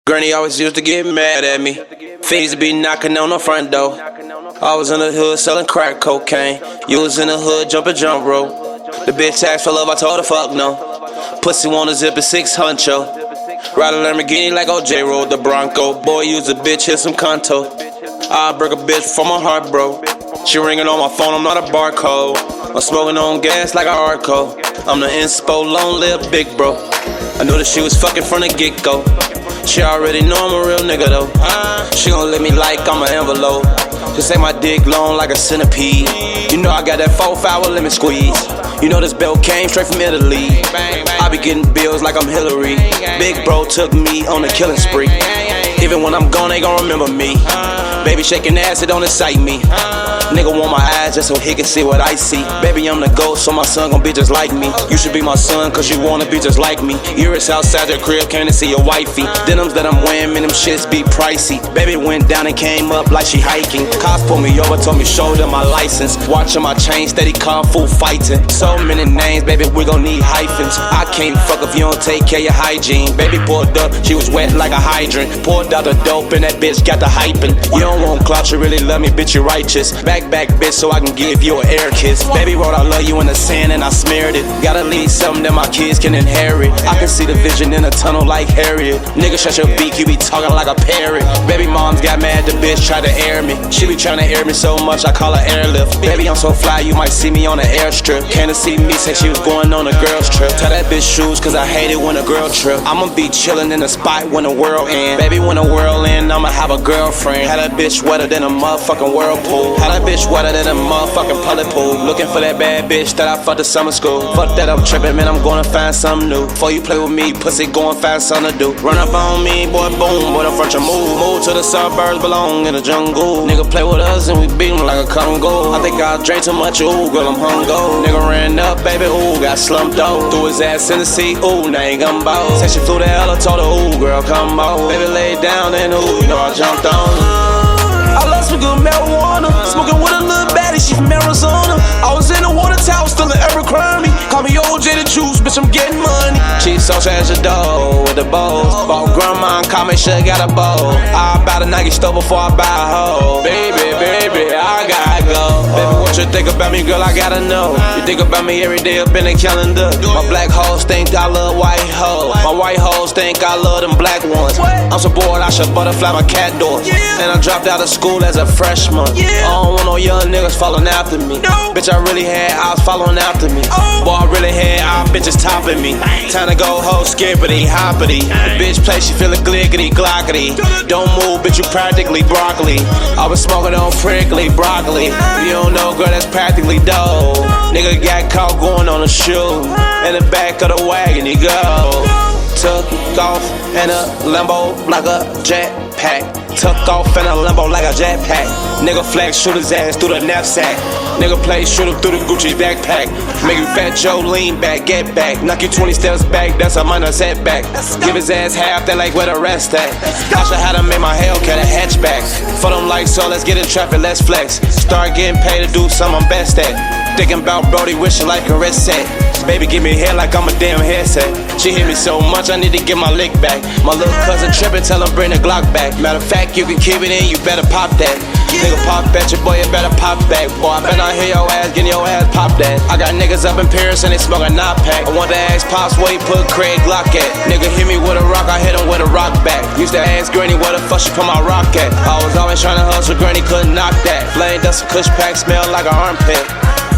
Granny always used to get mad at me. Fiends be knocking on the front door. I was in the hood selling crack cocaine. You was in the hood jumping jump rope. The bitch asked for love, I told her fuck no. Pussy wanna zip a 6 huncho. Ride a Lamborghini like OJ rode the Bronco. Boy, use a bitch, hit some conto. I break a bitch for my heart, bro. She ringing on my phone, I'm not a barcode. I'm smoking on gas like a Arco. I'm the inspo, long live big bro. I knew that she was fucking from the get-go. She already know I'm a real nigga though. She gon' let me like I'm an envelope. Just say my dick long like a centipede. You know I got that 4-5 lemon squeeze. You know this belt came straight from Italy. I be getting bills like I'm Hillary. Big bro took me on a killing spree. Even when I'm gone, they gon' remember me. Baby shaking ass, it don't excite me. Nigga want my eyes just so he can see what I see. Baby, I'm the ghost, so my son gon' be just like me. You should be my son, cause you wanna be just like me. Iris outside your crib, came to see your wifey. Denims that I'm wearing, man, them shits be pricey. Baby went down and came up like she hiking. Cops pulled me over, told me show them my license. Watching my chain, steady kung fu fighting. So many names, baby, we gon' need hyphens. I can't fuck if you don't take care of your hygiene. Baby pulled up, she was wet like a hydrant. Poured out the dope and that bitch got the hyping. You don't want clout, you really love me, bitch, you righteous. Back, bitch, so I can give you an air kiss. Baby wrote I love you in the sand and I smeared it. Gotta leave something that my kids can inherit. I can see the vision in a tunnel like Harriet. Nigga, shut your beak, you be talking like a parrot. Baby moms got mad, the bitch tried to air me. She be trying to air me so much, I call her airlift. Baby, I'm so fly, you might see me on an airstrip. Came to see me since she was going on a girl's trip. Tell that bitch shoes, cause I hate it when a girl trip. I'ma be chillin' in the spot when the world end. Baby, when the world end, I'ma have a girlfriend. Had that bitch wetter than a motherfucking whirlpool. Had that bitch wetter than a motherfucking public pool. Looking for that bad bitch that I fucked at summer school. Fuck that, I'm trippin', man, I'm gonna find something new. Before you play with me, pussy, go and find something to do. Run up on me, boy, boom, boy, the front you move. Move to the suburbs, belong in the jungle. Nigga play with us and we beat him like a Congo. I think I drank too much, ooh, girl, I'm hungo. Nigga ran up, baby, ooh, got slumped out. Threw his ass in the seat, ooh, now he gumbo. Said she flew the hell, I told her, ooh, girl, come out. Baby laid down and ooh, you know I jumped on. I love some good marijuana. Smoking with a little baddie, she from Arizona. I was in the water tower, still in every crime. Call me OJ the juice, bitch, I'm getting money. Cheap social as a dough with the bows. Bought grandma and call me sure got a bow. I buy the Nike store before I buy a hoe. Baby, I gotta go. Baby, what you think about me, girl, I gotta know. You think about me every day up in the calendar. My black hoes think I love white hoes. My white hoes think I love them black ones. I'm so bored, I should butterfly my cat door. And I dropped out of school as a freshman. I don't want no young niggas following after me. Bitch, I really had ops following after me. Boy, I really had our bitches topping me. Time to go ho, skippity, hoppity. The bitch play, she feelin' glickety, glockety. Don't move, bitch, you practically broccoli. I was smoking on prickly broccoli. You don't know, girl, that's practically dope. Nigga got caught going on a shoe. In the back of the wagon, he go. Took off in a Lambo like a jetpack. Took off in a Lambo like a jetpack. Nigga flex, shoot his ass through the knapsack. Nigga play, shoot him through the Gucci backpack. Make you fat Joe, lean back, get back. Knock you 20 steps back, that's a minor setback. Give his ass half, they like where the rest at. I should have to make my Hellcat a hatchback. For them like so, let's get in traffic, let's flex. Start getting paid to do something I'm best at. Thinking about Brody, wishing life can reset. Baby, give me hair like I'm a damn headset. She hit me so much, I need to get my lick back. My little cousin trippin', tell him bring the Glock back. Matter of fact, you can keep it in, you better pop that. Nigga pop at your boy, you better pop back. Boy, I better not hear your ass, getting your ass pop that. I got niggas up in Paris and they smoke a knot pack. I want to ask Pops where he put Craig Glock at. Nigga hit me with a rock, I hit him with a rock back. Used to ask Granny where the fuck she put my rock at. I was always trying to hustle, Granny couldn't knock that. Flame dust, kush pack, smell like an armpit.